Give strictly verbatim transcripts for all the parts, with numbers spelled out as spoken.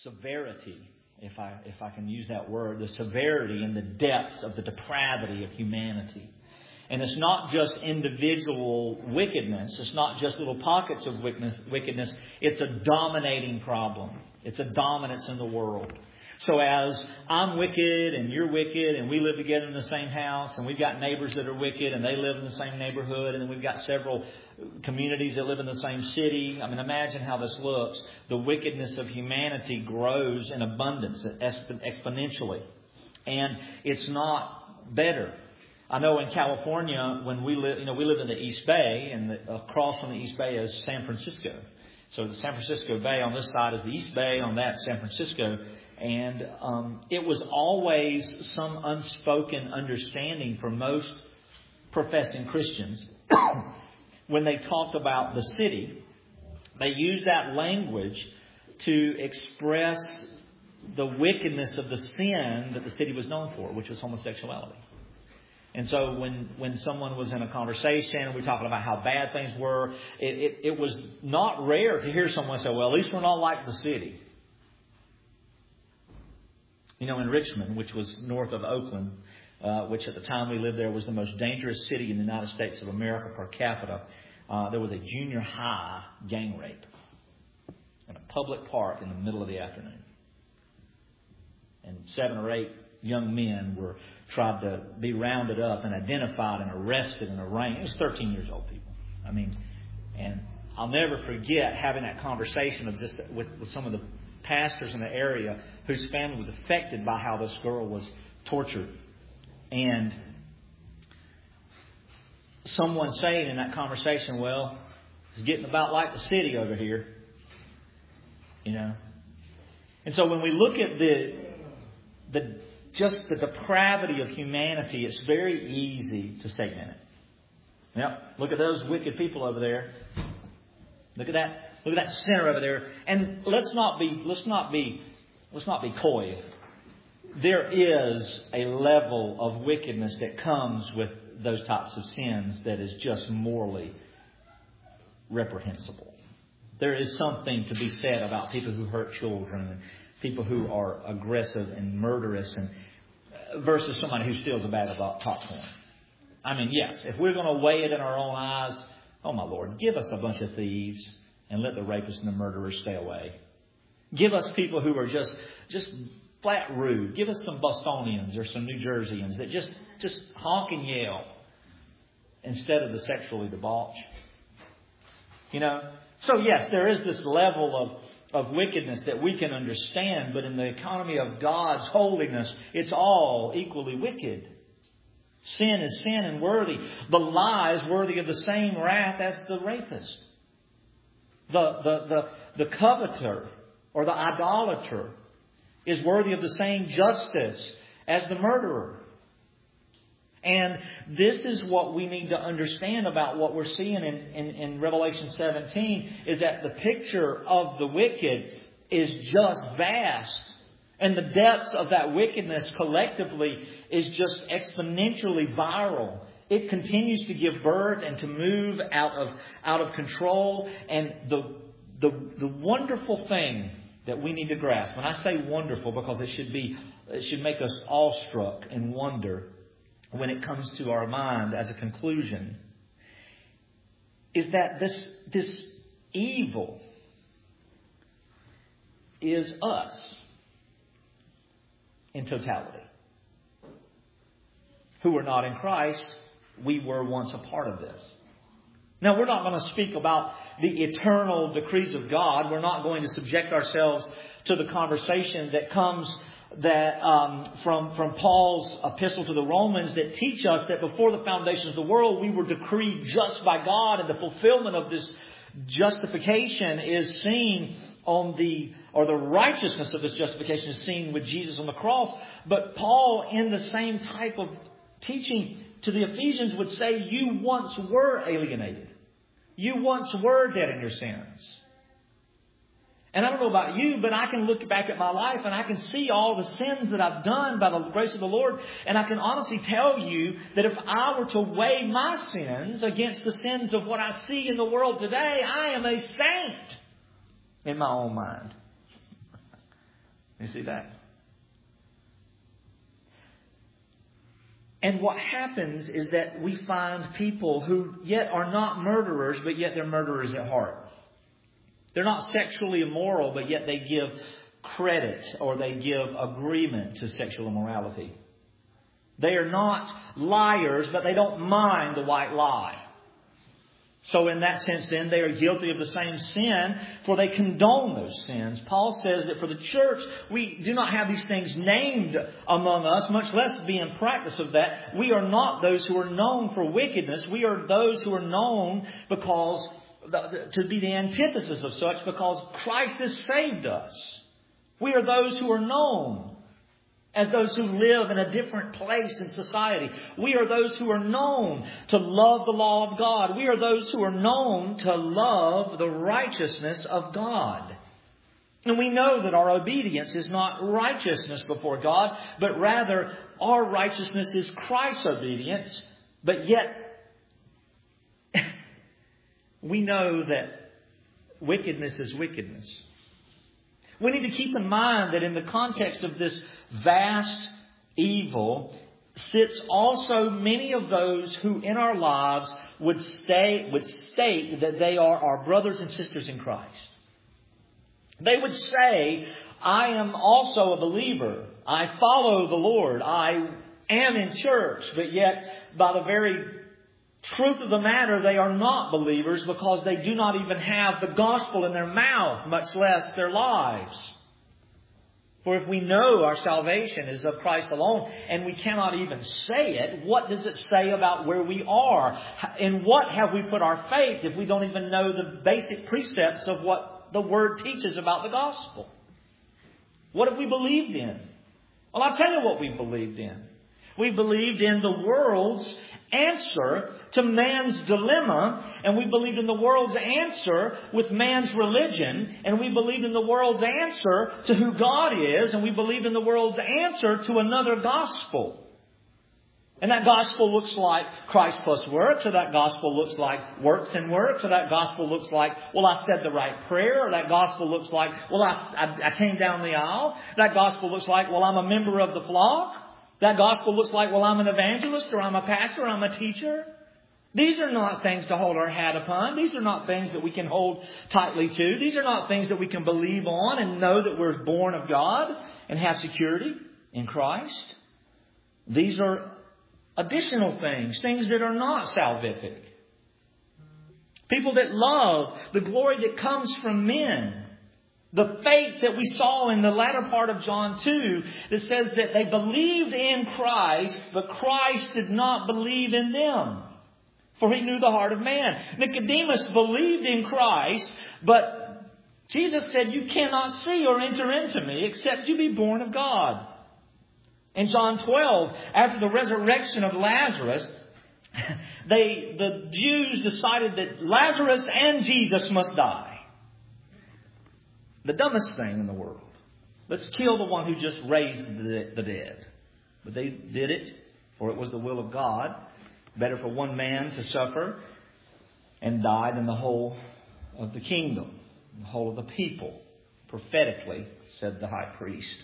severity, if I if I can use that word, the severity and the depths of the depravity of humanity. And it's not just individual wickedness. It's not just little pockets of wickedness. wickedness. It's a dominating problem. It's a dominance in the world. So as I'm wicked and you're wicked and we live together in the same house and we've got neighbors that are wicked and they live in the same neighborhood and then we've got several communities that live in the same city. I mean, imagine how this looks. The wickedness of humanity grows in abundance exponentially. And it's not better. I know in California, when we live, you know, we live in the East Bay, and the, across from the East Bay is San Francisco. So the San Francisco Bay on this side is the East Bay, on that San Francisco. And um, it was always some unspoken understanding for most professing Christians. When they talked about the city, they used that language to express the wickedness of the sin that the city was known for, which was homosexuality. And so when, when someone was in a conversation and we were talking about how bad things were, it, it, it was not rare to hear someone say, well, at least we're not like the city. You know, in Richmond, which was north of Oakland, uh, which at the time we lived there was the most dangerous city in the United States of America per capita, uh, there was a junior high gang rape in a public park in the middle of the afternoon. And seven or eight young men were tried to be rounded up and identified and arrested and arraigned. It was thirteen years old people. I mean, and I'll never forget having that conversation of just with, with some of the pastors in the area whose family was affected by how this girl was tortured. And someone saying in that conversation, well, it's getting about like the city over here. You know. And so when we look at the the just the depravity of humanity, it's very easy to segment it. Yep. Look at those wicked people over there. Look at that. Look at that sinner over there. And let's not be let's not be let's not be coy. There is a level of wickedness that comes with those types of sins that is just morally reprehensible. There is something to be said about people who hurt children and people who are aggressive and murderous, and versus somebody who steals a bag of popcorn. I mean, yes, if we're going to weigh it in our own eyes, oh my Lord, give us a bunch of thieves and let the rapists and the murderers stay away. Give us people who are just just flat rude. Give us some Bostonians or some New Jerseyans that just, just honk and yell instead of the sexually debauched. You know? So yes, there is this level of, of wickedness that we can understand, but in the economy of God's holiness, it's all equally wicked. Sin is sin and worthy. The lie is worthy of the same wrath as the rapist. The, the, the, the coveter or the idolater is worthy of the same justice as the murderer. And this is what we need to understand about what we're seeing in, in, in Revelation seventeen, is that the picture of the wicked is just vast. And the depths of that wickedness collectively is just exponentially viral. It continues to give birth and to move out of out of control. And the the the wonderful thing that we need to grasp, and I say wonderful because it should be it should make us awestruck and wonder when it comes to our mind as a conclusion, is that this this evil is us in totality. Who are not in Christ, we were once a part of this. Now, we're not going to speak about the eternal decrees of God. We're not going to subject ourselves to the conversation that comes that um, from, from Paul's epistle to the Romans that teach us that before the foundations of the world, we were decreed just by God, and the fulfillment of this justification is seen on the, or the righteousness of this justification is seen with Jesus on the cross. But Paul, in the same type of teaching to the Ephesians, would say, you once were alienated. You once were dead in your sins. And I don't know about you, but I can look back at my life and I can see all the sins that I've done by the grace of the Lord. And I can honestly tell you that if I were to weigh my sins against the sins of what I see in the world today, I am a saint in my own mind. You see that? And what happens is that we find people who yet are not murderers, but yet they're murderers at heart. They're not sexually immoral, but yet they give credit or they give agreement to sexual immorality. They are not liars, but they don't mind the white lie. So in that sense then, they are guilty of the same sin, for they condone those sins. Paul says that for the church, we do not have these things named among us, much less be in practice of that. We are not those who are known for wickedness. We are those who are known because, to be the antithesis of such, because Christ has saved us. We are those who are known as those who live in a different place in society. We are those who are known to love the law of God. We are those who are known to love the righteousness of God. And we know that our obedience is not righteousness before God, but rather our righteousness is Christ's obedience. But yet, we know that wickedness is wickedness. We need to keep in mind that in the context of this vast evil sits also many of those who in our lives would stay, would state that they are our brothers and sisters in Christ. They would say, I am also a believer. I follow the Lord. I am in church. But yet, by the very truth of the matter, they are not believers because they do not even have the gospel in their mouth, much less their lives. For if we know our salvation is of Christ alone, and we cannot even say it, what does it say about where we are? In what have we put our faith if we don't even know the basic precepts of what the Word teaches about the gospel? What have we believed in? Well, I'll tell you what we believed in. We believed in the world's answer to man's dilemma, and we believed in the world's answer with man's religion, and we believed in the world's answer to who God is, and we believed in the world's answer to another gospel. And that gospel looks like Christ plus works, or that gospel looks like works and works, or that gospel looks like, well, I said the right prayer, or that gospel looks like, well, I, I, I came down the aisle. That gospel looks like, well, I'm a member of the flock. That gospel looks like, well, I'm an evangelist, or I'm a pastor, or I'm a teacher. These are not things to hold our hat upon. These are not things that we can hold tightly to. These are not things that we can believe on and know that we're born of God and have security in Christ. These are additional things, things that are not salvific. People that love the glory that comes from men. The faith that we saw in the latter part of John two that says that they believed in Christ, but Christ did not believe in them. For he knew the heart of man. Nicodemus believed in Christ, but Jesus said, you cannot see or enter into me except you be born of God. In John twelve, after the resurrection of Lazarus, they the Jews decided that Lazarus and Jesus must die. The dumbest thing in the world. Let's kill the one who just raised the dead. But they did it, for it was the will of God. Better for one man to suffer and die than the whole of the kingdom, the whole of the people. Prophetically, said the high priest.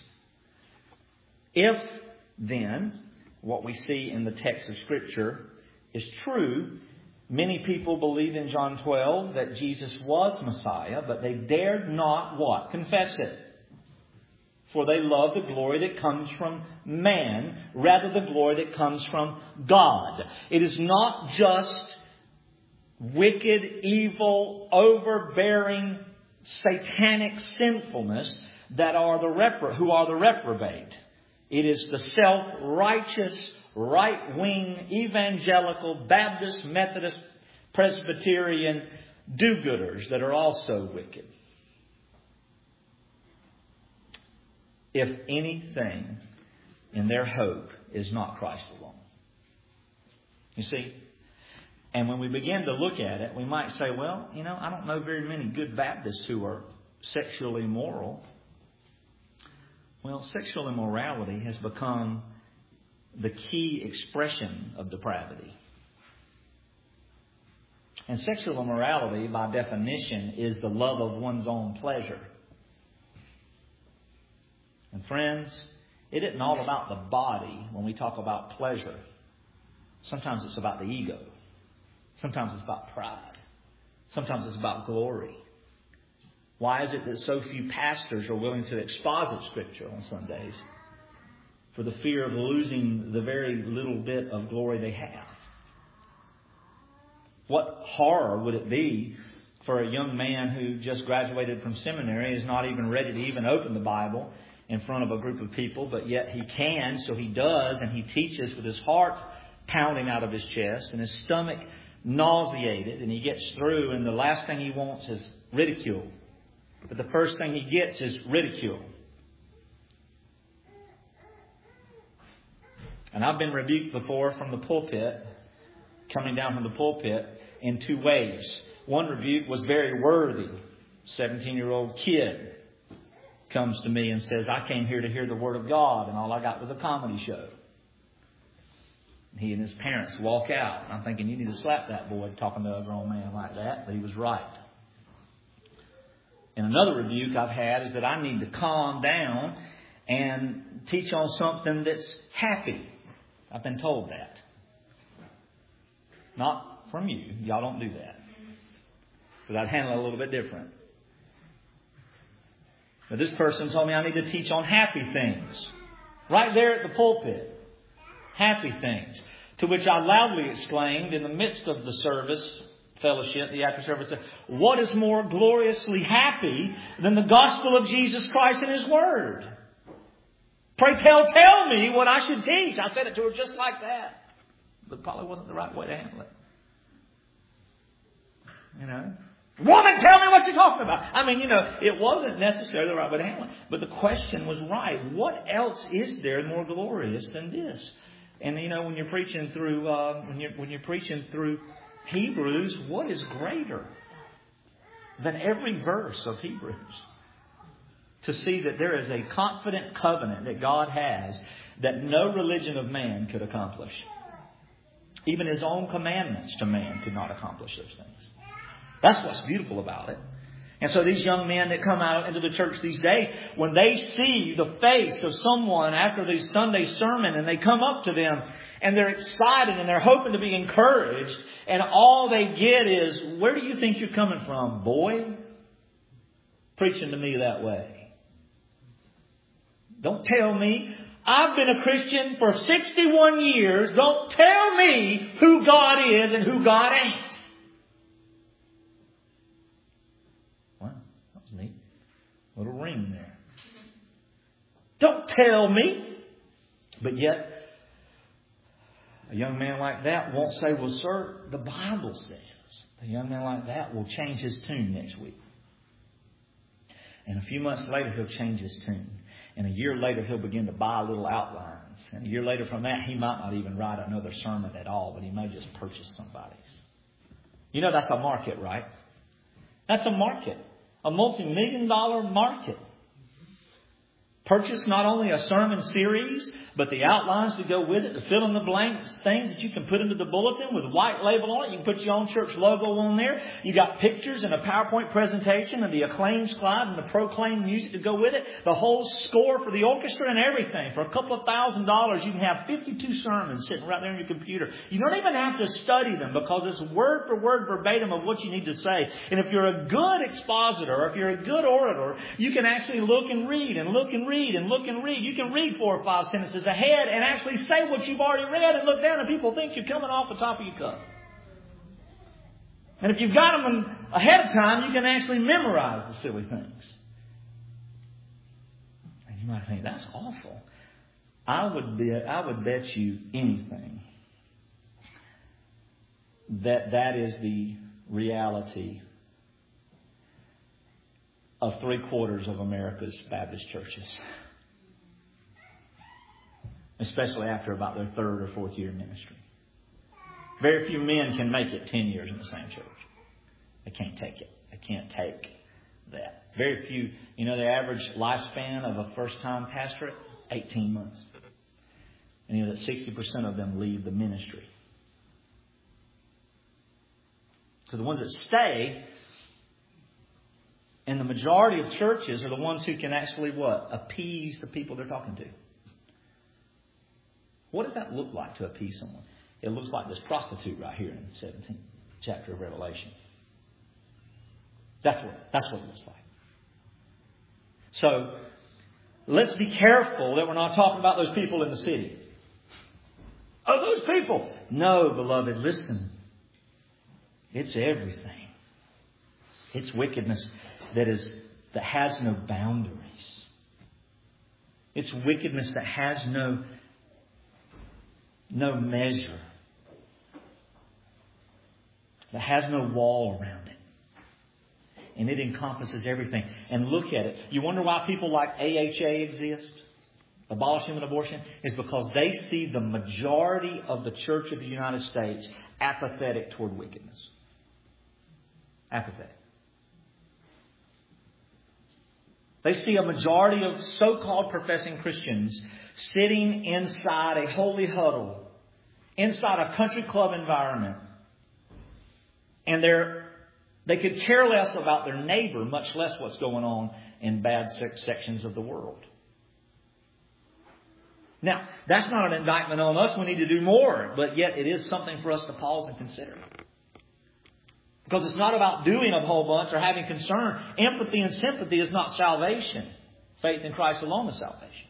If, then, what we see in the text of Scripture is true, many people believed in John twelve that Jesus was Messiah, but they dared not what? Confess it. For they love the glory that comes from man, rather the glory that comes from God. It is not just wicked, evil, overbearing, satanic sinfulness that are the repro- who are the reprobate. It is the self-righteous, right-wing, evangelical, Baptist, Methodist, Presbyterian do-gooders that are also wicked. If anything in their hope is not Christ alone. You see? And when we begin to look at it, we might say, well, you know, I don't know very many good Baptists who are sexually immoral. Well, sexual immorality has become the key expression of depravity. And sexual immorality, by definition, is the love of one's own pleasure. And friends, it isn't all about the body when we talk about pleasure. Sometimes it's about the ego. Sometimes it's about pride. Sometimes it's about glory. Why is it that so few pastors are willing to exposit Scripture on Sundays? For the fear of losing the very little bit of glory they have. What horror would it be for a young man who just graduated from seminary, is not even ready to even open the Bible in front of a group of people, but yet he can, so he does, and he teaches with his heart pounding out of his chest and his stomach nauseated, and he gets through, and the last thing he wants is ridicule. But the first thing he gets is ridicule. And I've been rebuked before from the pulpit, coming down from the pulpit, in two ways. One rebuke was very worthy. seventeen-year-old kid comes to me and says, I came here to hear the Word of God, and all I got was a comedy show. He and his parents walk out. I'm thinking, you need to slap that boy talking to a grown man like that. But he was right. And another rebuke I've had is that I need to calm down and teach on something that's happy. I've been told that. Not from you. Y'all don't do that. Because I'd handle it a little bit different. But this person told me I need to teach on happy things. Right there at the pulpit. Happy things. To which I loudly exclaimed in the midst of the service, fellowship, the after service, what is more gloriously happy than the gospel of Jesus Christ and His Word? Pray tell, tell me what I should teach. I said it to her just like that. But it probably wasn't the right way to handle it. You know? Woman, tell me what you're talking about. I mean, you know, it wasn't necessarily the right way to handle it. But the question was right. What else is there more glorious than this? And, you know, when you're preaching through, uh, when you're, when you're preaching through Hebrews, what is greater than every verse of Hebrews? To see that there is a confident covenant that God has that no religion of man could accomplish. Even His own commandments to man could not accomplish those things. That's what's beautiful about it. And so these young men that come out into the church these days, when they see the face of someone after the Sunday sermon and they come up to them and they're excited and they're hoping to be encouraged, and all they get is, where do you think you're coming from, boy? Preaching to me that way. Don't tell me. I've been a Christian for sixty-one years. Don't tell me who God is and who God ain't. Wow, that was neat. Little ring there. Don't tell me. But yet, a young man like that won't say, well, sir, the Bible says. A young man like that will change his tune next week. And a few months later, he'll change his tune. And a year later, he'll begin to buy little outlines. And a year later from that, he might not even write another sermon at all, but he may just purchase somebody's. You know, that's a market, right? That's a market. A multi-million dollar market. Purchase not only a sermon series, but the outlines to go with it, to fill in the blanks, things that you can put into the bulletin with white label on it. You can put your own church logo on there. You got pictures and a PowerPoint presentation and the acclaim slides and the proclaim music to go with it. The whole score for the orchestra and everything. For a couple of thousand dollars, you can have fifty-two sermons sitting right there on your computer. You don't even have to study them because it's word for word verbatim of what you need to say. And if you're a good expositor, or if you're a good orator, you can actually look and read and look and read. Read and look and read. You can read four or five sentences ahead and actually say what you've already read and look down and people think you're coming off the top of your cup. And if you've got them ahead of time, you can actually memorize the silly things. And you might think, that's awful. I would bet, I would bet you anything that that is the reality of three quarters of America's Baptist churches. Especially after about their third or fourth year ministry. Very few men can make it ten years in the same church. They can't take it. They can't take that. Very few, you know, the average lifespan of a first time pastorate, eighteen months. And you know that sixty percent of them leave the ministry. So the ones that stay, And the majority of churches are the ones who can actually what? Appease the people they're talking to. What does that look like to appease someone? It looks like this prostitute right here in the seventeenth chapter of Revelation. That's what, that's what it looks like. So, let's be careful that we're not talking about those people in the city. Oh, those people. No, beloved, listen. It's everything. It's wickedness that is that has no boundaries. It's wickedness that has no, no measure. That has no wall around it. And it encompasses everything. And look at it. You wonder why people like A H A exist? Abolish human abortion? Is because they see the majority of the Church of the United States apathetic toward wickedness. Apathetic. They see a majority of so-called professing Christians sitting inside a holy huddle, inside a country club environment. And they're They could care less about their neighbor, much less what's going on in bad sections of the world. Now, that's not an indictment on us. We need to do more. But yet it is something for us to pause and consider. Because it's not about doing a whole bunch or having concern. Empathy and sympathy is not salvation. Faith in Christ alone is salvation.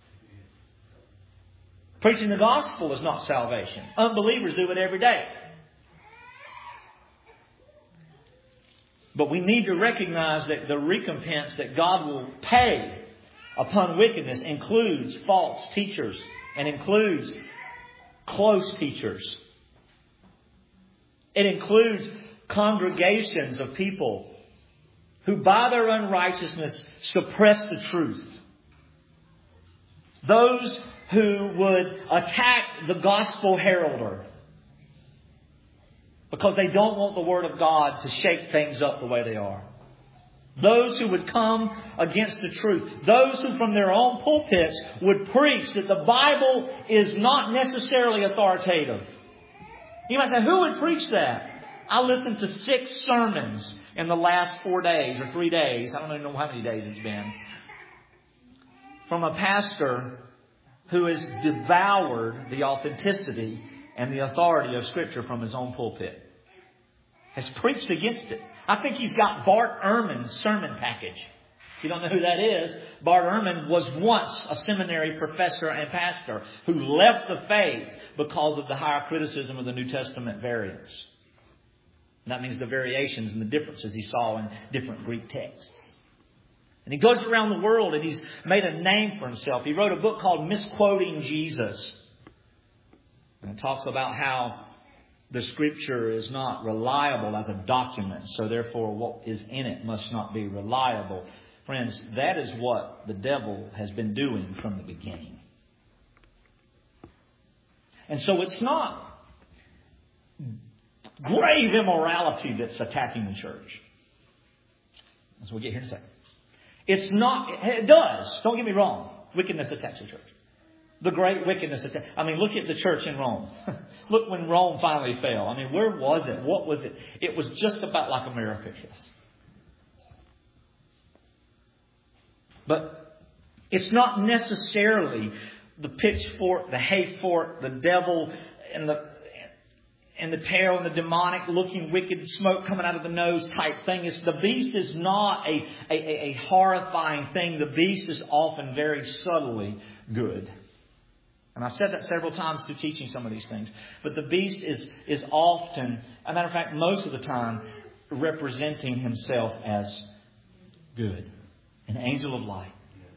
Preaching the gospel is not salvation. Unbelievers do it every day. But we need to recognize that the recompense that God will pay upon wickedness includes false teachers and includes close teachers. It includes congregations of people who by their unrighteousness suppress the truth. Those who would attack the gospel heralder because they don't want the Word of God to shake things up the way they are. Those who would come against the truth. Those who from their own pulpits would preach that the Bible is not necessarily authoritative. You might say, who would preach that? I listened to six sermons in the last four days or three days. I don't even know how many days it's been. From a pastor who has devoured the authenticity and the authority of Scripture from his own pulpit. Has preached against it. I think he's got Bart Ehrman's sermon package. If you don't know who that is, Bart Ehrman was once a seminary professor and pastor who left the faith because of the higher criticism of the New Testament variants. And that means the variations and the differences he saw in different Greek texts. And he goes around the world and he's made a name for himself. He wrote a book called Misquoting Jesus. And it talks about how the Scripture is not reliable as a document. So therefore what is in it must not be reliable. Friends, that is what the devil has been doing from the beginning. And so it's not grave immorality that's attacking the church. As we'll get here in a second. It's not, it does, don't get me wrong, wickedness attacks the church. The great wickedness attacks. I mean, look at the church in Rome. Look when Rome finally fell. I mean, where was it? What was it? It was just about like America is. But it's not necessarily the pitchfork, the hayfork, the devil, and the and the tail and the demonic looking wicked smoke coming out of the nose type thing. It's, the beast is not a, a, a horrifying thing. The beast is often very subtly good. And I've said that several times through teaching some of these things. But the beast is, is often, as a matter of fact, most of the time, representing himself as good. An angel of light.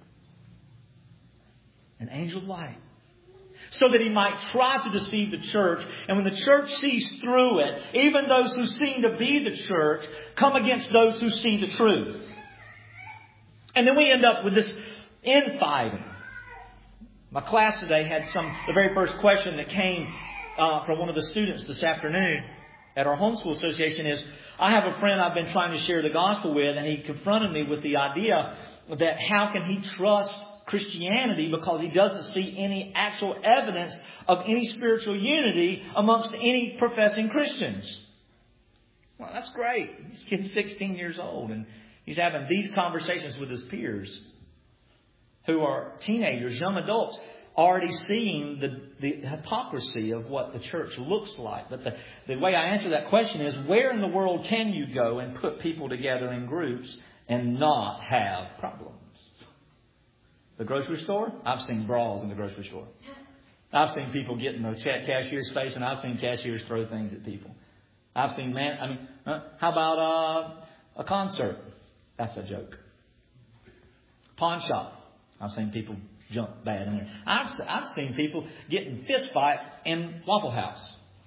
An angel of light. So that he might try to deceive the church. And when the church sees through it, even those who seem to be the church come against those who see the truth. And then we end up with this infighting. My class today had some, the very first question that came uh, from one of the students this afternoon at our homeschool association is, I have a friend I've been trying to share the gospel with, and he confronted me with the idea that how can he trust Christianity because he doesn't see any actual evidence of any spiritual unity amongst any professing Christians. Well, that's great. This kid's sixteen years old and He's having these conversations with his peers who are teenagers, young adults, already seeing the, the hypocrisy of what the church looks like. But the, the way I answer that question is, where in the world can you go and put people together in groups and not have problems? The grocery store? I've seen brawls in the grocery store. I've seen people get in the cashier's face, and I've seen cashiers throw things at people. I've seen, man, I mean, uh, how about uh, a concert? That's a joke. Pawn shop. I've seen people jump bad in there. I've, I've seen people get in fist fights in Waffle House.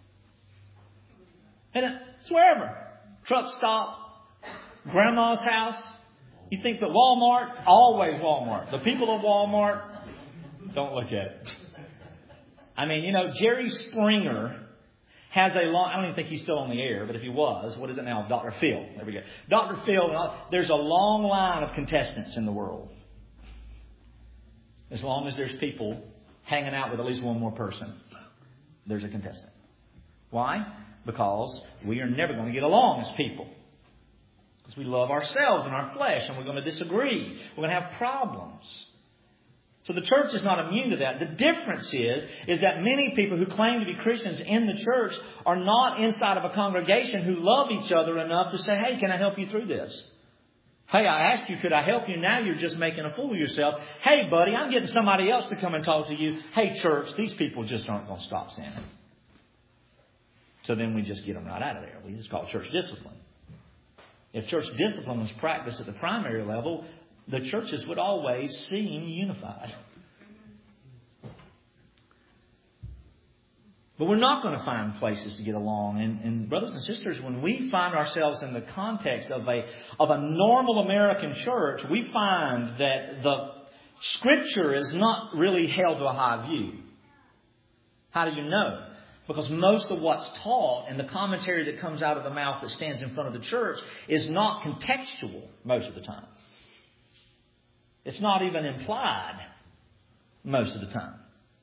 And it's wherever. Truck stop, grandma's house. You think that Walmart, always Walmart. The people of Walmart, don't look at it. I mean, you know, Jerry Springer has a long, I don't even think he's still on the air, but if he was, what is it now? Doctor Phil. There we go. Doctor Phil, there's a long line of contestants in the world. As long as there's people hanging out with at least one more person, there's a contestant. Why? Because we are never going to get along as people. Because we love ourselves and our flesh, and we're going to disagree. We're going to have problems. So the church is not immune to that. The difference is, is that many people who claim to be Christians in the church are not inside of a congregation who love each other enough to say, hey, can I help you through this? Hey, I asked you, could I help you? Now you're just making a fool of yourself. Hey, buddy, I'm getting somebody else to come and talk to you. Hey, church, these people just aren't going to stop sinning. So then we just get them right out of there. We just call it church discipline. If church discipline was practiced at the primary level, the churches would always seem unified. But we're not going to find places to get along. And, and brothers and sisters, when we find ourselves in the context of a of a normal American church, we find that the Scripture is not really held to a high view. How do you know? Because most of what's taught and the commentary that comes out of the mouth that stands in front of the church is not contextual most of the time. It's not even implied most of the time.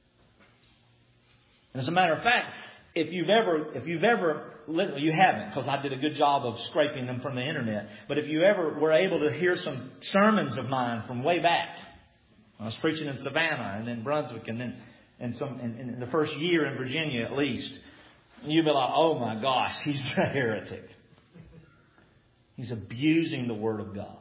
And as a matter of fact, if you've ever, if you've ever, you haven't, because I did a good job of scraping them from the internet. But if you ever were able to hear some sermons of mine from way back, I was preaching in Savannah and then Brunswick and then and some in, in the first year in Virginia at least, you'd be like, oh my gosh, he's a heretic. He's abusing the Word of God.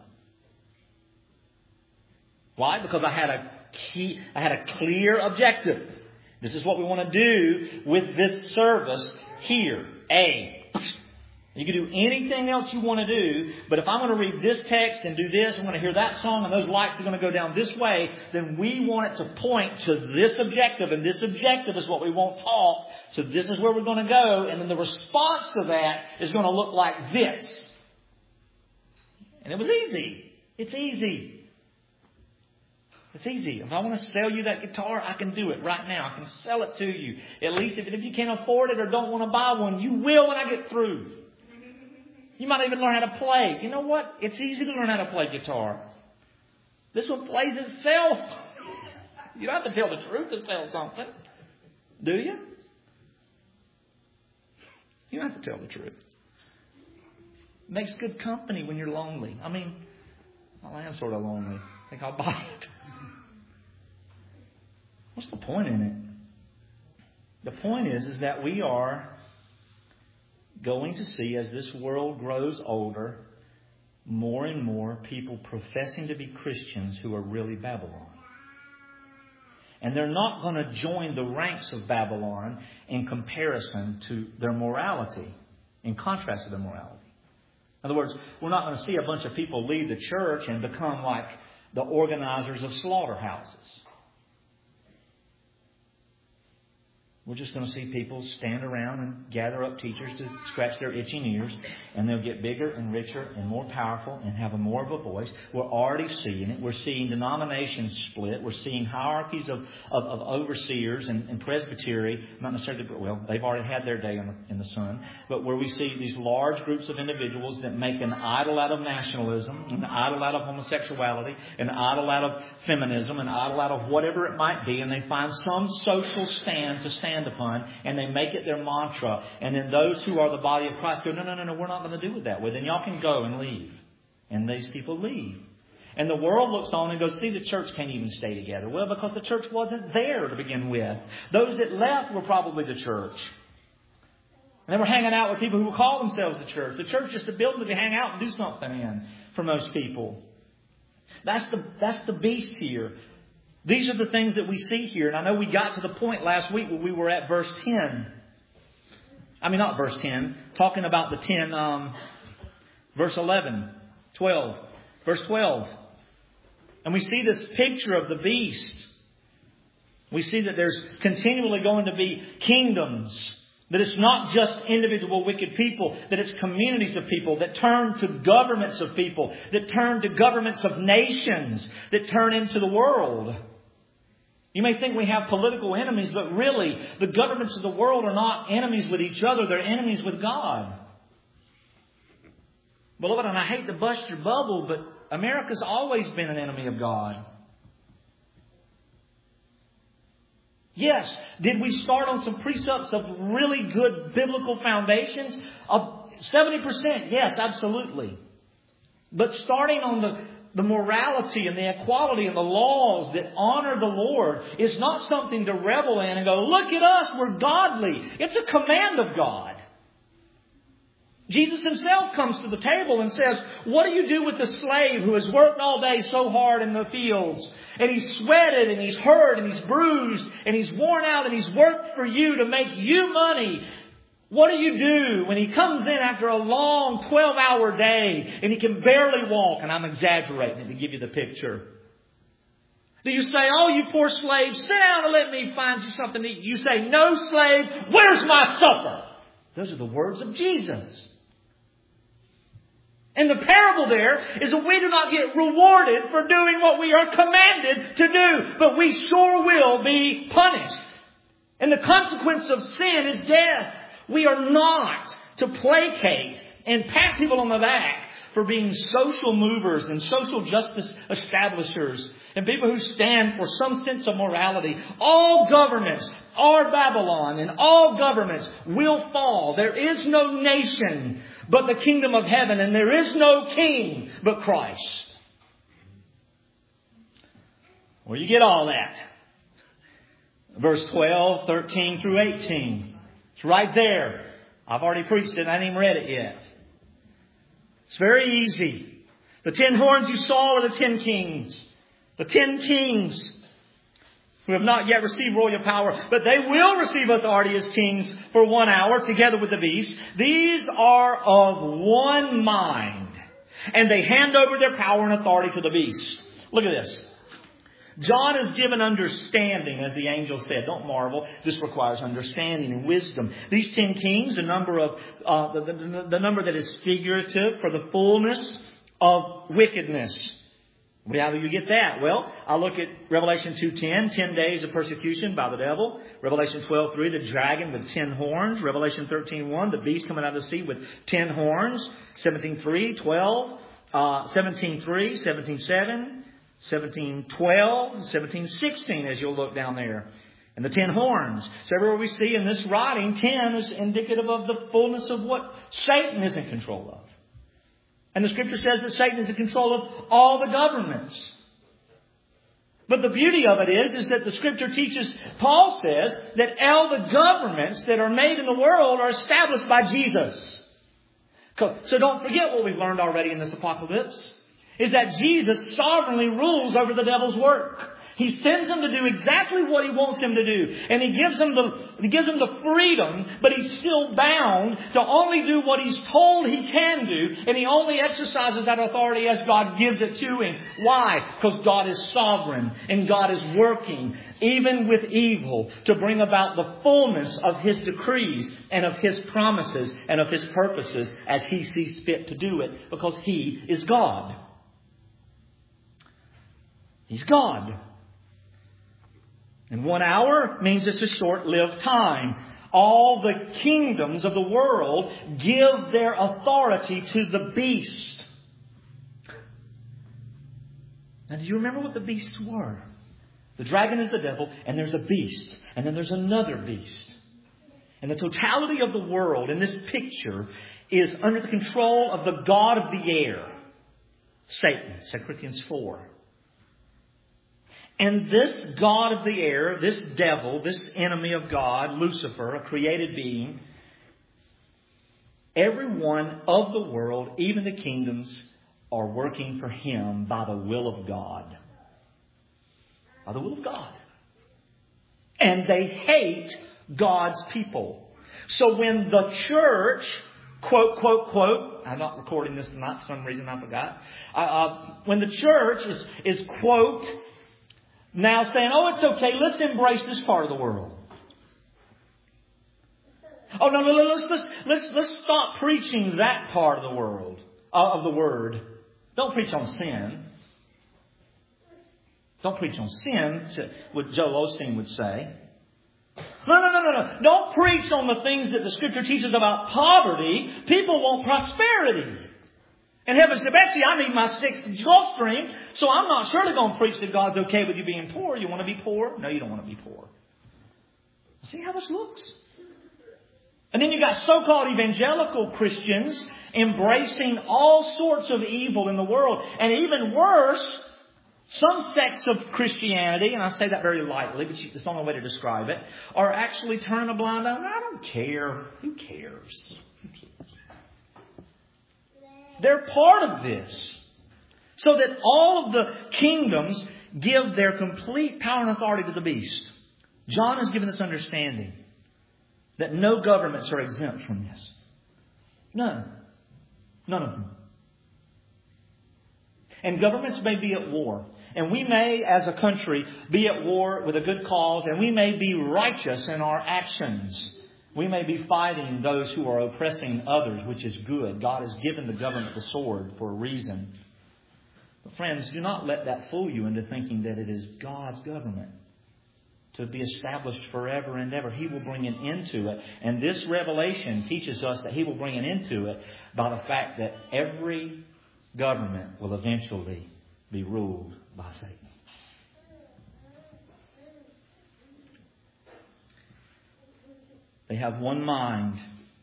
Why? Because I had a key, I had a clear objective. This is what we want to do with this service here. A. You can do anything else you want to do, but if I'm going to read this text and do this, I'm going to hear that song, and those lights are going to go down this way, then we want it to point to this objective, and this objective is what we want taught. So this is where we're going to go, and then the response to that is going to look like this. And it was easy. It's easy. It's easy. If I want to sell you that guitar, I can do it right now. I can sell it to you. At least if, if you can't afford it or don't want to buy one, you will when I get through. You might even learn how to play. You know what? It's easy to learn how to play guitar. This one plays itself. You don't have to tell the truth to sell something. Do you? You don't have to tell the truth. It makes good company when you're lonely. I mean, well, I am sort of lonely. I think I'll buy it. What's the point in it? The point is, is that we are going to see, as this world grows older, more and more people professing to be Christians who are really Babylon. And they're not going to join the ranks of Babylon in comparison to their morality, in contrast to their morality. In other words, we're not going to see a bunch of people leave the church and become like the organizers of slaughterhouses. We're just going to see people stand around and gather up teachers to scratch their itching ears, and they'll get bigger and richer and more powerful and have a more of a voice. We're already seeing it. We're seeing denominations split. We're seeing hierarchies of, of, of overseers and, and presbytery. Not necessarily, well, they've already had their day in the, in the sun. But where we see these large groups of individuals that make an idol out of nationalism, an idol out of homosexuality, an idol out of feminism, an idol out of whatever it might be, and they find some social stand to stand upon, and they make it their mantra. And then those who are the body of Christ go, no, no, no, no, we're not going to do it that way. Then y'all can go and leave. And these people leave. And the world looks on and goes, see, the church can't even stay together. Well, because the church wasn't there to begin with. Those that left were probably the church. And they were hanging out with people who would call themselves the church. The church is just a building to hang out and do something in for most people. That's the, that's the beast here. These are the things that we see here. And I know we got to the point last week where we were at verse ten. I mean, not verse ten. Talking about the ten, um, verse eleven, twelve. Verse twelve. And we see this picture of the beast. We see that there's continually going to be kingdoms. That it's not just individual wicked people. That it's communities of people that turn to governments of people. That turn to governments of nations. That turn into the world. You may think we have political enemies, but really the governments of the world are not enemies with each other. They're enemies with God. Beloved, and I hate to bust your bubble, but America's always been an enemy of God. Yes, did we start on some precepts of really good biblical foundations? Uh, seventy percent, yes, absolutely. But starting on the, the morality and the equality and the laws that honor the Lord is not something to revel in and go, look at us, we're godly. It's a command of God. Jesus himself comes to the table and says, what do you do with the slave who has worked all day so hard in the fields? And he's sweated and he's hurt and he's bruised and he's worn out and he's worked for you to make you money. What do you do when he comes in after a long twelve-hour day and he can barely walk? And I'm exaggerating it to give you the picture. Do you say, oh, you poor slave, sit down and let me find you something to eat? You say, no, slave, where's my supper? Those are the words of Jesus. And the parable there is that we do not get rewarded for doing what we are commanded to do. But we sure will be punished. And the consequence of sin is death. We are not to placate and pat people on the back for being social movers and social justice establishers and people who stand for some sense of morality. All governments are Babylon and all governments will fall. There is no nation but the kingdom of heaven, and there is no king but Christ. Where you get all that? Verse twelve, thirteen through eighteen. It's right there. I've already preached it and I haven't even read it yet. It's very easy. The ten horns you saw are the ten kings. The ten kings who have not yet received royal power, but they will receive authority as kings for one hour together with the beast. These are of one mind, and they hand over their power and authority to the beast. Look at this. John is given understanding, as the angel said. Don't marvel. This requires understanding and wisdom. These ten kings, the number of uh, the, the, the number that is figurative for the fullness of wickedness. How do you get that? Well, I look at Revelation two ten, ten days of persecution by the devil. Revelation twelve three, the dragon with ten horns. Revelation thirteen one, the beast coming out of the sea with ten horns. seventeen three, twelve, uh, seventeen three, seventeen seven, seventeen twelve, seventeen sixteen, as you'll look down there. And the ten horns. So everywhere we see in this writing, ten is indicative of the fullness of what Satan is in control of. And the Scripture says that Satan is in control of all the governments. But the beauty of it is, is that the Scripture teaches, Paul says, that all the governments that are made in the world are established by Jesus. So don't forget what we've learned already in this apocalypse, is that Jesus sovereignly rules over the devil's work. He sends him to do exactly what he wants him to do. And he gives him the, he gives him the freedom, but he's still bound to only do what he's told he can do. And he only exercises that authority as God gives it to him. Why? Because God is sovereign and God is working, even with evil, to bring about the fullness of His decrees and of His promises and of His purposes as He sees fit to do it, because He is God. He's God. And one hour means it's a short-lived time. All the kingdoms of the world give their authority to the beast. Now, do you remember what the beasts were? The dragon is the devil, and there's a beast. And then there's another beast. And the totality of the world in this picture is under the control of the God of the air. Satan, Second Corinthians four. And this God of the air, this devil, this enemy of God, Lucifer, a created being, everyone of the world, even the kingdoms, are working for him by the will of God. By the will of God. And they hate God's people. So when the church, quote, quote, quote, I'm not recording this tonight for some reason, I forgot. Uh, uh, when the church is, is, quote, now saying, oh, it's okay, let's embrace this part of the world. Oh, no, no, no, let's, let's, let's, let's stop preaching that part of the world, uh, of the Word. Don't preach on sin. Don't preach on sin, what Joel Osteen would say. No, no, no, no, no. Don't preach on the things that the Scripture teaches about poverty. People want prosperity. And heaven said, Betsy, I need my sixth Gulf Stream, so I'm not surely going to preach that God's okay with you being poor. You want to be poor? No, you don't want to be poor. See how this looks? And then you got so-called evangelical Christians embracing all sorts of evil in the world. And even worse, some sects of Christianity, and I say that very lightly, but it's the only way to describe it, are actually turning a blind eye. I don't care. Who cares? Who cares? They're part of this. So that all of the kingdoms give their complete power and authority to the beast. John has given this understanding that no governments are exempt from this. None. None of them. And governments may be at war. And we may, as a country, be at war with a good cause. And we may be righteous in our actions. We may be fighting those who are oppressing others, which is good. God has given the government the sword for a reason. But friends, do not let that fool you into thinking that it is God's government to be established forever and ever. He will bring an end to it. And this revelation teaches us that He will bring an end to it by the fact that every government will eventually be ruled by Satan. They have one mind.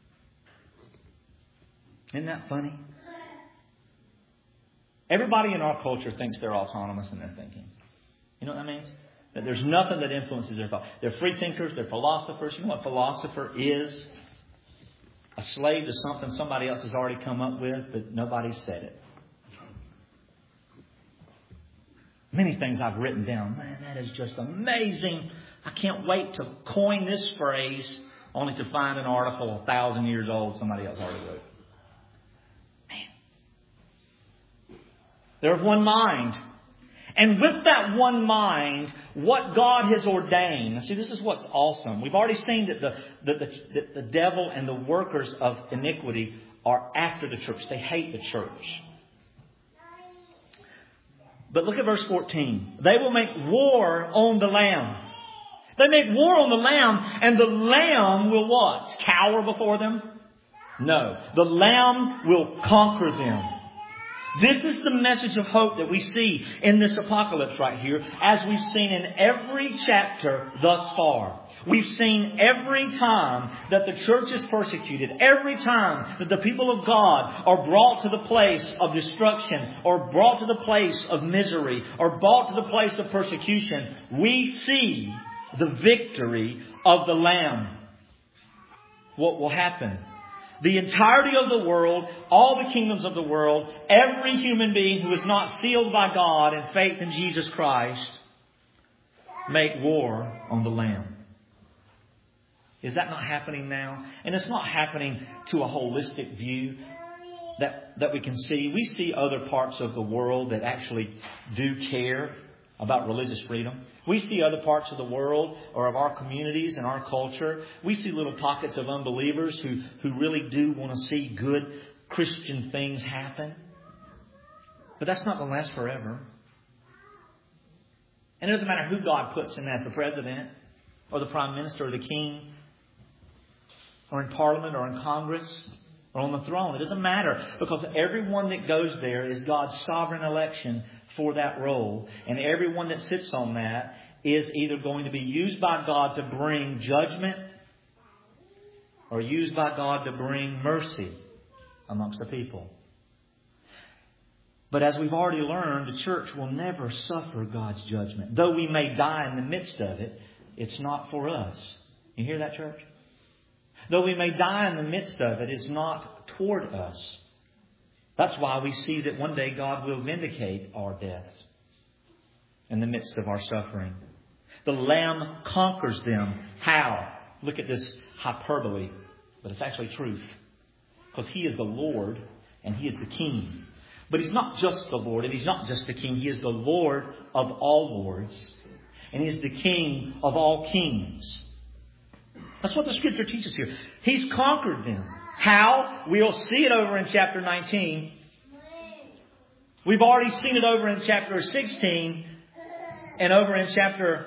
Isn't that funny? Everybody in our culture thinks they're autonomous in their thinking. You know what that means? That there's nothing that influences their thought. They're free thinkers. They're philosophers. You know what a philosopher is? A slave to something somebody else has already come up with, but nobody said it. Many things I've written down. Man, that is just amazing. I can't wait to coin this phrase, only to find an article a thousand years old somebody else already wrote. Man. They're of one mind. And with that one mind, what God has ordained. See, this is what's awesome. We've already seen that the, the, the, the devil and the workers of iniquity are after the church. They hate the church. But look at verse fourteen. They will make war on the Lamb. They make war on the Lamb, and the Lamb will what? Cower before them? No. The Lamb will conquer them. This is the message of hope that we see in this apocalypse right here, as we've seen in every chapter thus far. We've seen every time that the church is persecuted, every time that the people of God are brought to the place of destruction, or brought to the place of misery, or brought to the place of persecution, we see the victory of the Lamb. What will happen? The entirety of the world, all the kingdoms of the world, every human being who is not sealed by God in faith in Jesus Christ, make war on the Lamb. Is that not happening now? And it's not happening to a holistic view that, that we can see. We see other parts of the world that actually do care about religious freedom. We see other parts of the world or of our communities and our culture. We see little pockets of unbelievers who, who really do want to see good Christian things happen. But that's not going to last forever. And it doesn't matter who God puts in as the president or the prime minister or the king or in parliament or in Congress or on the throne. It doesn't matter, because everyone that goes there is God's sovereign election for that role. And everyone that sits on that is either going to be used by God to bring judgment or used by God to bring mercy amongst the people. But as we've already learned, the church will never suffer God's judgment. Though we may die in the midst of it, it's not for us. You hear that, church? Though we may die in the midst of it, it's not toward us. That's why we see that one day God will vindicate our deaths in the midst of our suffering. The Lamb conquers them. How? Look at this hyperbole, but it's actually truth. Because He is the Lord and He is the King. But He's not just the Lord and He's not just the King. He is the Lord of all lords. And He is the King of all kings. That's what the Scripture teaches here. He's conquered them. How? We'll see it over in chapter nineteen. We've already seen it over in chapter sixteen and over in chapter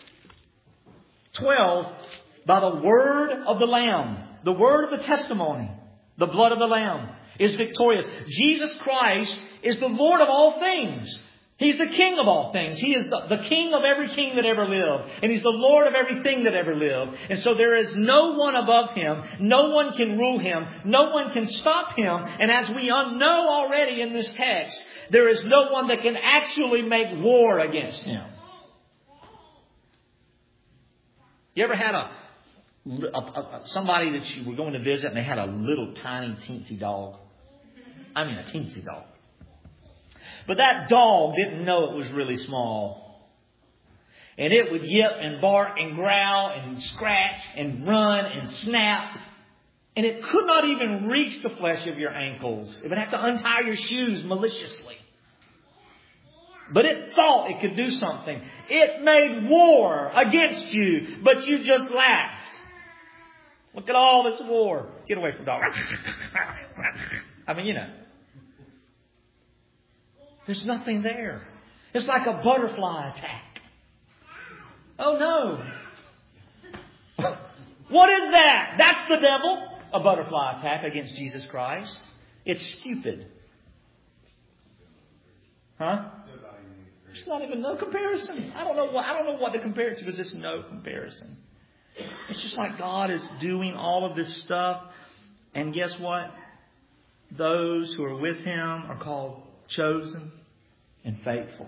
twelve by the word of the Lamb, the word of the testimony, the blood of the Lamb is victorious. Jesus Christ is the Lord of all things. He's the King of all things. He is the, the King of every king that ever lived. And He's the Lord of everything that ever lived. And so there is no one above Him. No one can rule Him. No one can stop Him. And as we know already in this text, there is no one that can actually make war against Him. You ever had a, a, a somebody that you were going to visit and they had a little tiny teensy dog? I mean a teensy dog. But that dog didn't know it was really small. And it would yip and bark and growl and scratch and run and snap. And it could not even reach the flesh of your ankles. It would have to untie your shoes maliciously. But it thought it could do something. It made war against you, but you just laughed. Look at all this war. Get away from the dog. I mean, you know. There's nothing there. It's like a butterfly attack. Oh no. What is that? That's the devil. A butterfly attack against Jesus Christ. It's stupid. Huh? There's not even no comparison. I don't know what I don't know what to compare it to. There's just no comparison. It's just like God is doing all of this stuff. And guess what? Those who are with Him are called chosen and faithful.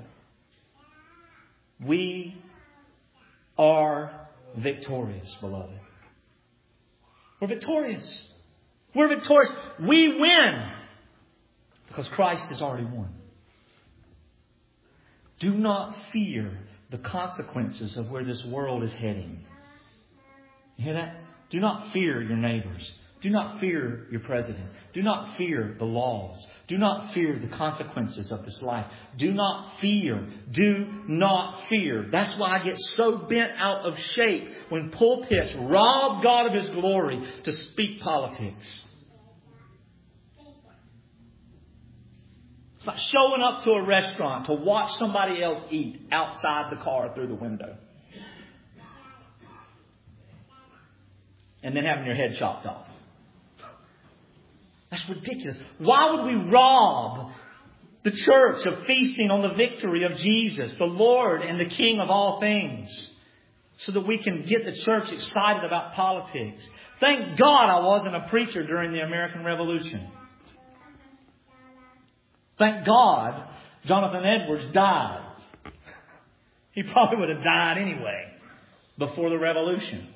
We are victorious, beloved. We're victorious. We're victorious. We win because Christ has already won. Do not fear the consequences of where this world is heading. You hear that? Do not fear your neighbors. Do not fear your president. Do not fear the laws. Do not fear the consequences of this life. Do not fear. Do not fear. That's why I get so bent out of shape when pulpits rob God of His glory to speak politics. It's like showing up to a restaurant to watch somebody else eat outside the car through the window. And then having your head chopped off. That's ridiculous. Why would we rob the church of feasting on the victory of Jesus, the Lord and the King of all things, so that we can get the church excited about politics? Thank God I wasn't a preacher during the American Revolution. Thank God Jonathan Edwards died. He probably would have died anyway before the Revolution.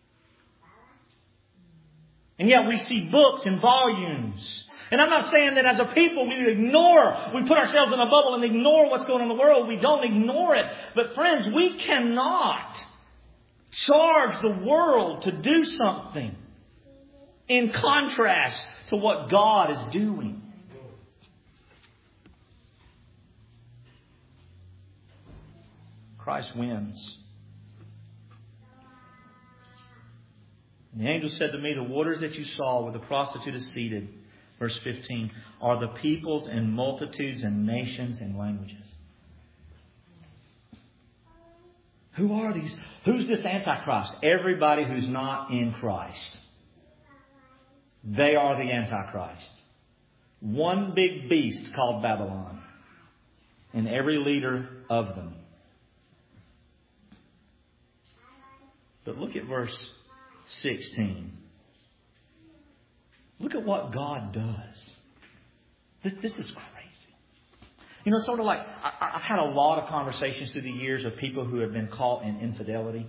And yet we see books in volumes. And I'm not saying that as a people we ignore, we put ourselves in a bubble and ignore what's going on in the world. We don't ignore it. But friends, we cannot charge the world to do something in contrast to what God is doing. Christ wins. And the angel said to me, the waters that you saw where the prostitute is seated, verse fifteen, are the peoples and multitudes and nations and languages. Who are these? Who's this Antichrist? Everybody who's not in Christ. They are the Antichrist. One big beast called Babylon. And every leader of them. But look at verse sixteen. Look at what God does. This, this is crazy. You know, sort of like, I, I've had a lot of conversations through the years of people who have been caught in infidelity.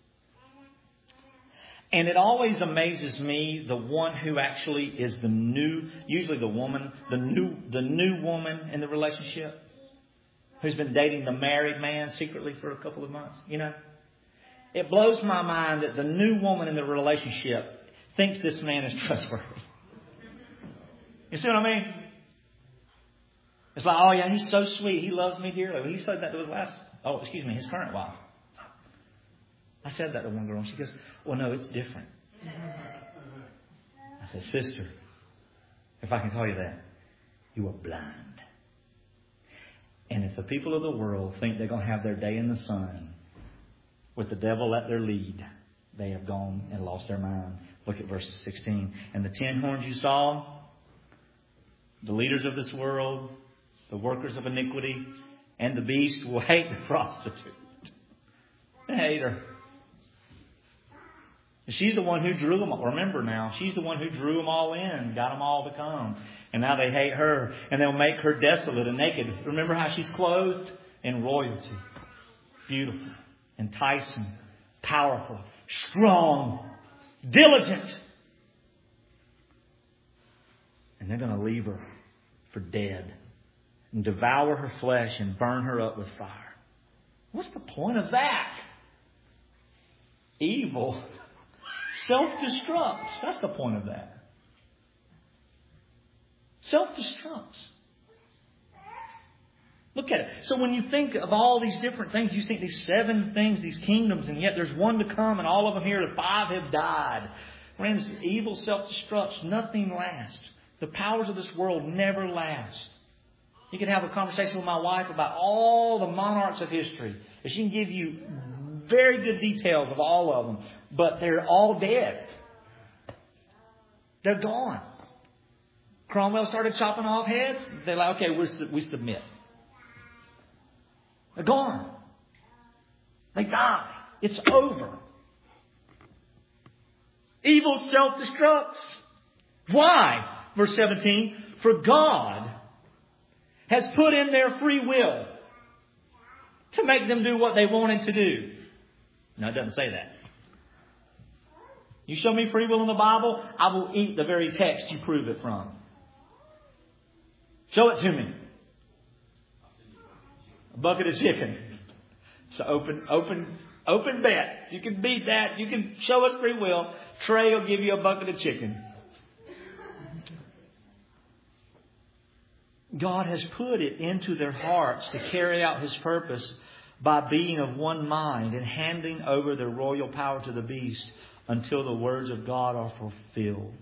And it always amazes me, the one who actually is the new, usually the woman, the new, the new woman in the relationship, who's been dating the married man secretly for a couple of months, you know. It blows my mind that the new woman in the relationship thinks this man is trustworthy. You see what I mean? It's like, oh yeah, he's so sweet. He loves me dearly. He said that to his last, oh, excuse me, his current wife. I said that to one girl, and she goes, well, no, it's different. I said, sister, if I can call you that, you are blind. And if the people of the world think they're going to have their day in the sun with the devil at their lead, they have gone and lost their mind. Look at verse sixteen. And the ten horns you saw, the leaders of this world, the workers of iniquity, and the beast will hate the prostitute. They hate her. She's the one who drew them all. Remember now, she's the one who drew them all in, got them all to come. And now they hate her, and they'll make her desolate and naked. Remember how she's clothed? In royalty. Beautiful, enticing, powerful, strong, diligent. And they're going to leave her for dead and devour her flesh and burn her up with fire. What's the point of that? Evil self-destructs. That's the point of that. Self-destructs. Look at it. So when you think of all these different things, you think these seven things, these kingdoms, and yet there's one to come, and all of them here, the five have died. Friends, evil self-destructs. Nothing lasts. The powers of this world never last. You can have a conversation with my wife about all the monarchs of history. And she can give you very good details of all of them. But they're all dead. They're gone. Cromwell started chopping off heads. They're like, okay, we we submit. They're gone. They die. It's over. Evil self-destructs. Why? Verse seventeen. For God has put in their free will to make them do what they wanted to do. No, it doesn't say that. You show me free will in the Bible, I will eat the very text you prove it from. Show it to me. A bucket of chicken. It's an open, open, open bet. You can beat that. You can show us free will. Trey will give you a bucket of chicken. God has put it into their hearts to carry out His purpose by being of one mind and handing over their royal power to the beast until the words of God are fulfilled.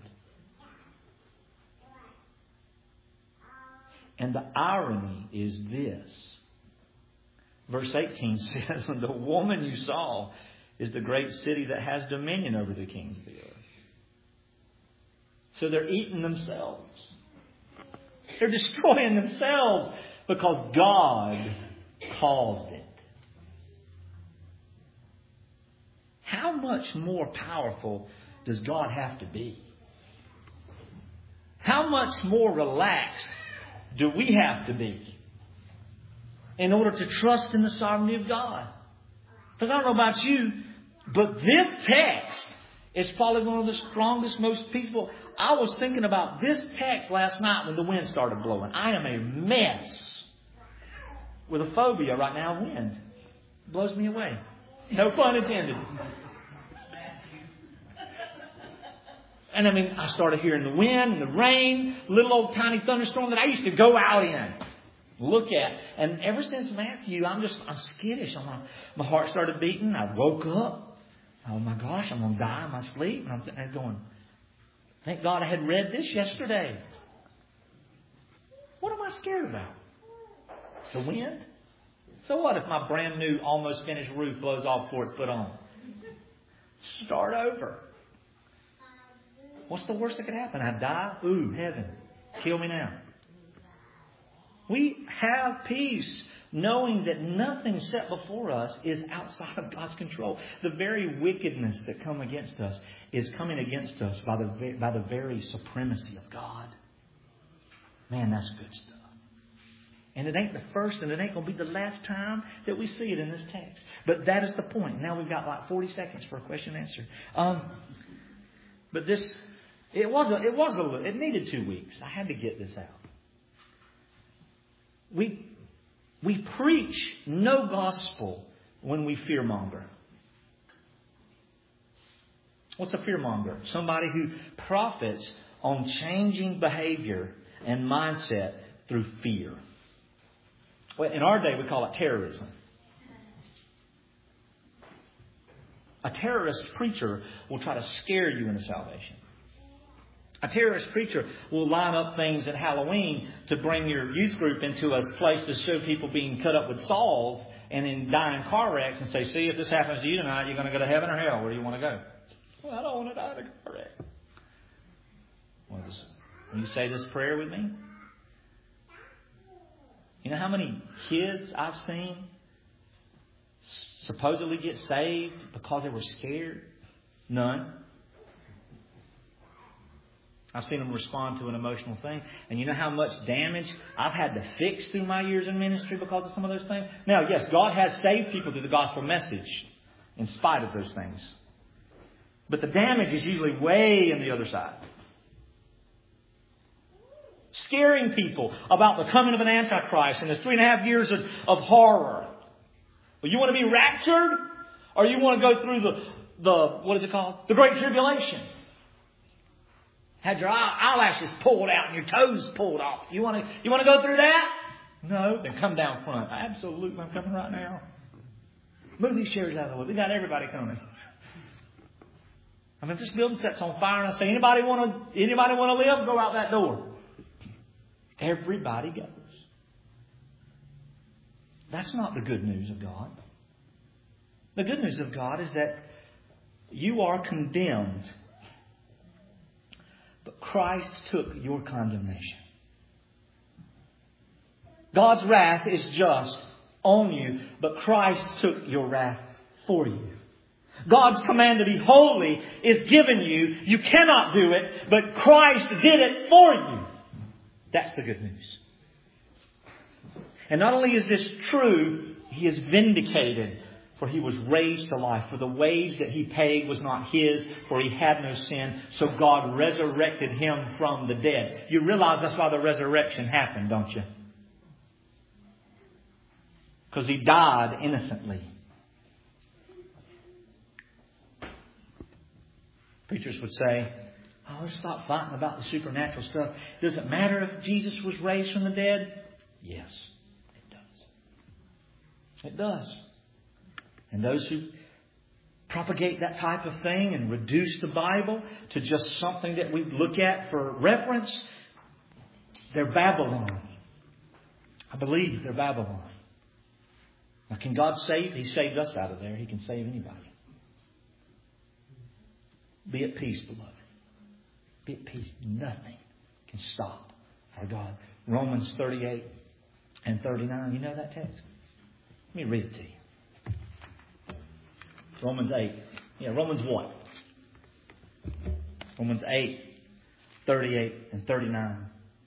And the irony is this. Verse eighteen says, the woman you saw is the great city that has dominion over the kings of the earth. So they're eating themselves. They're destroying themselves because God caused it. How much more powerful does God have to be? How much more relaxed do we have to be in order to trust in the sovereignty of God? Because I don't know about you, but this text is probably one of the strongest, most peaceful. I was thinking about this text last night when the wind started blowing. I am a mess with a phobia right now of wind. It blows me away. No pun intended. And I mean, I started hearing the wind and the rain, little old tiny thunderstorm that I used to go out in, look at. And ever since Matthew, I'm just, I'm skittish. I'm like, my heart started beating. I woke up. Oh my gosh, I'm going to die in my sleep. And I'm sitting there going, thank God I had read this yesterday. What am I scared about? The wind? So what if my brand new, almost finished roof blows off before it's put on? Start over. What's the worst that could happen? I die? Ooh, heaven. Kill me now. We have peace knowing that nothing set before us is outside of God's control. The very wickedness that come against us is coming against us by the, by the very supremacy of God. Man, that's good stuff. And it ain't the first and it ain't going to be the last time that we see it in this text. But that is the point. Now we've got like forty seconds for a question and answer. Um, but this, it was a, it was a, it needed two weeks. I had to get this out. We, we preach no gospel when we fearmonger. What's a fearmonger? Somebody who profits on changing behavior and mindset through fear. Well, in our day, we call it terrorism. A terrorist preacher will try to scare you into salvation. A terrorist preacher will line up things at Halloween to bring your youth group into a place to show people being cut up with saws and then die in car wrecks and say, see, if this happens to you tonight, you're going to go to heaven or hell. Where do you want to go? Well, I don't want to die in a car wreck. Well, will you say this prayer with me? You know how many kids I've seen supposedly get saved because they were scared? None. I've seen them respond to an emotional thing. And you know how much damage I've had to fix through my years in ministry because of some of those things? Now, yes, God has saved people through the gospel message in spite of those things. But the damage is usually way on the other side. Scaring people about the coming of an Antichrist and the three and a half years of, of horror. Well, you want to be raptured? Or you want to go through the, the what is it called? The Great Tribulation. Had your eyelashes pulled out and your toes pulled off. You want to, you want to go through that? No, then come down front. Absolutely, I'm coming right now. Move these chairs out of the way. We got everybody coming. I mean, if this building sets on fire and I say, anybody want to, anybody want to live? Go out that door. Everybody goes. That's not the good news of God. The good news of God is that you are condemned, but Christ took your condemnation. God's wrath is just on you, but Christ took your wrath for you. God's command to be holy is given you. You cannot do it, but Christ did it for you. That's the good news. And not only is this true, He is vindicated, for He was raised to life. For the wage that He paid was not His, for He had no sin. So God resurrected Him from the dead. You realize that's why the resurrection happened, don't you? Because He died innocently. Preachers would say, oh, let's stop fighting about the supernatural stuff. Does it matter if Jesus was raised from the dead? Yes, it does. It does. And those who propagate that type of thing and reduce the Bible to just something that we look at for reference, they're Babylon. I believe they're Babylon. Now, can God save? He saved us out of there. He can save anybody. Be at peace, beloved. Be at peace. Nothing can stop our God. Romans thirty-eight and thirty-nine. You know that text? Let me read it to you. Romans eight. Yeah, Romans what? Romans eight, thirty-eight and thirty-nine.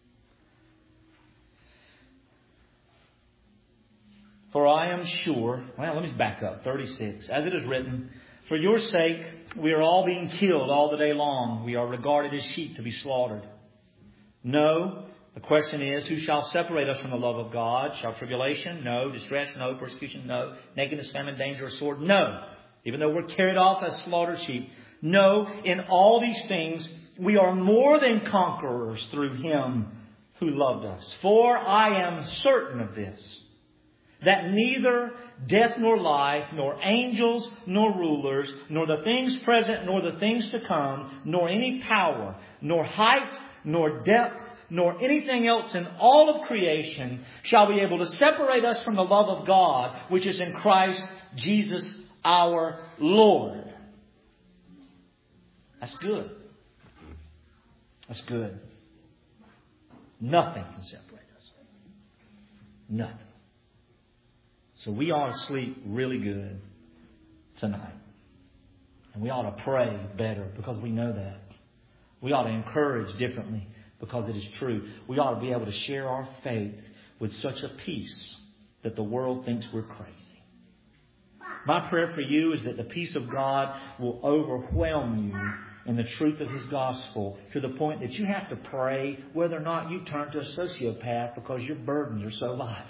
For I am sure, well, let me back up. thirty-six. As it is written, for your sake, we are all being killed all the day long. We are regarded as sheep to be slaughtered. No. The question is, who shall separate us from the love of God? Shall tribulation? No. Distress? No. Persecution? No. Nakedness, famine, danger, or sword? No. Even though we're carried off as slaughtered sheep. No. In all these things, we are more than conquerors through Him who loved us. For I am certain of this, that neither death nor life, nor angels, nor rulers, nor the things present, nor the things to come, nor any power, nor height, nor depth, nor anything else in all of creation shall be able to separate us from the love of God, which is in Christ Jesus our Lord. That's good. That's good. Nothing can separate us. Nothing. So we ought to sleep really good tonight. And we ought to pray better because we know that. We ought to encourage differently because it is true. We ought to be able to share our faith with such a peace that the world thinks we're crazy. My prayer for you is that the peace of God will overwhelm you in the truth of His gospel to the point that you have to pray whether or not you turn to a sociopath because your burdens are so light.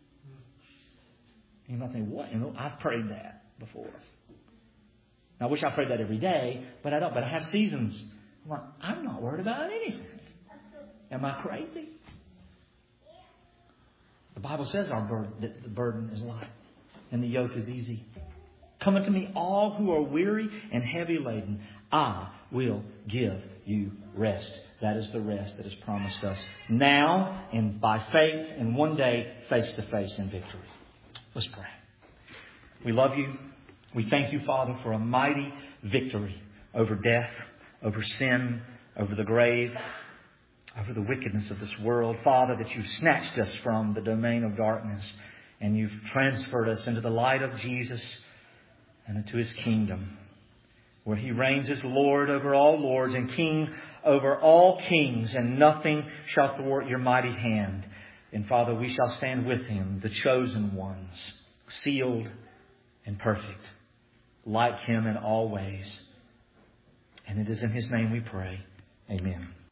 You might think, what? You know, I've prayed that before. I wish I prayed that every day, but I don't. But I have seasons. I'm like, I'm not worried about anything. Am I crazy? The Bible says our burden, that the burden is light and the yoke is easy. Come unto me, all who are weary and heavy laden. I will give you rest. That is the rest that is promised us now and by faith and one day face to face in victory. Let's pray. We love you. We thank you, Father, for a mighty victory over death, over sin, over the grave, over the wickedness of this world. Father, that you've snatched us from the domain of darkness and you've transferred us into the light of Jesus and into His kingdom, where He reigns as Lord over all lords and King over all kings, and nothing shall thwart your mighty hand. And Father, we shall stand with Him, the chosen ones, sealed and perfect, like Him in all ways. And it is in His name we pray. Amen.